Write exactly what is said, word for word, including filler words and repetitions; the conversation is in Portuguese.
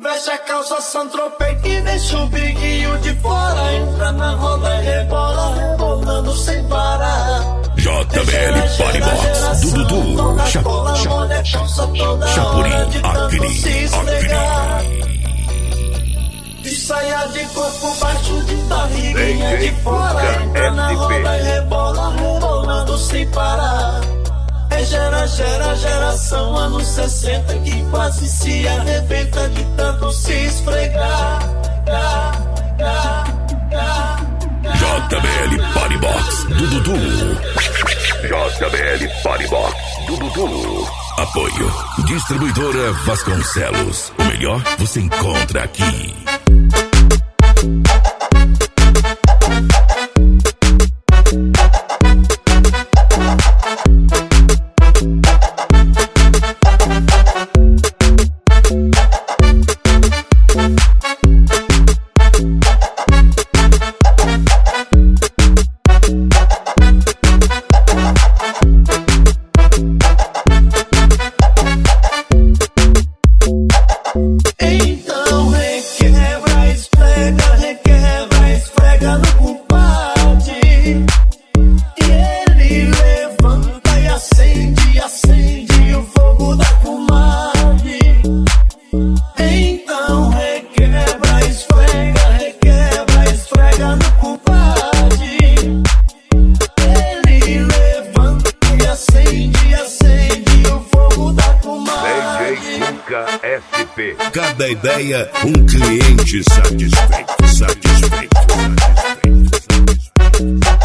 Veste a calça Saint-Tropez e deixa o biguinho de fora. Entra na roda e rebola, rebolando sem parar. J B L Party Box do Dudu, Chapuri, Acre, Acre. De saia de corpo baixo, de barriguinha de fora. Entra na roda e rebola, rebolando sem parar. É gera, gera, geração anos sessenta que quase se arrebenta de tanto se esfregar. J B L Party Box do Dudu. J B L Party Box do Dudu. Apoio Distribuidora Vasconcelos. O melhor você encontra aqui. Então requebra, esfrega, requebra, esfrega no compadre. E ele levanta e acende, acende o fogo da comadre. Então requebra, esfrega, requebra, esfrega no compadre. Ele levanta e acende, acende o fogo da comadre. D J Cuca S P. Cada ideia, um cliente satisfeito, satisfeito, satisfeito, satisfeito.